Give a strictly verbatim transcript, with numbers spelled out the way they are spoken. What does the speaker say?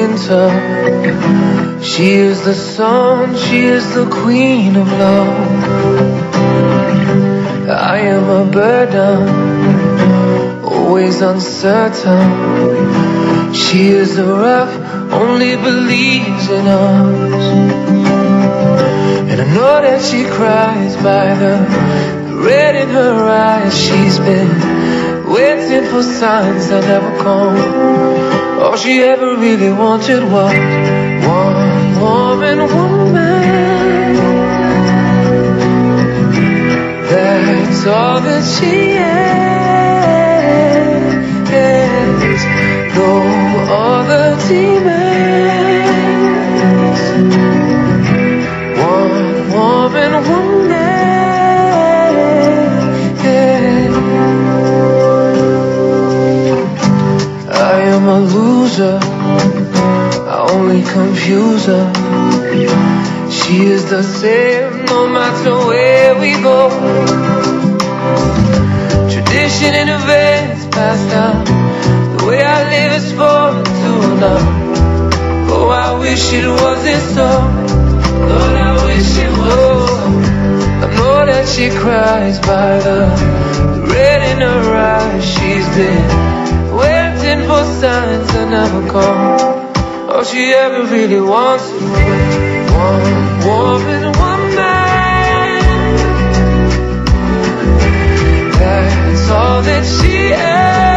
winter. She is the sun, she is the queen of love. I am a burden, always uncertain. She is the rough, only believes in us. And I know that she cries by the red in her eyes. She's been waiting for signs that never come. All she ever really wanted was one woman, one man. That's all that she is. No other demands. One woman, one man. I am a loser, I only confuse her. She is the same no matter where we go. Tradition in events passed down. The way I live is falling to now. Oh, I wish it wasn't so. Lord, I wish it was. I know that she cries by the red in her eyes. She's been waiting for signs that never come. All she ever really wants is one woman, one man. That's all that she is.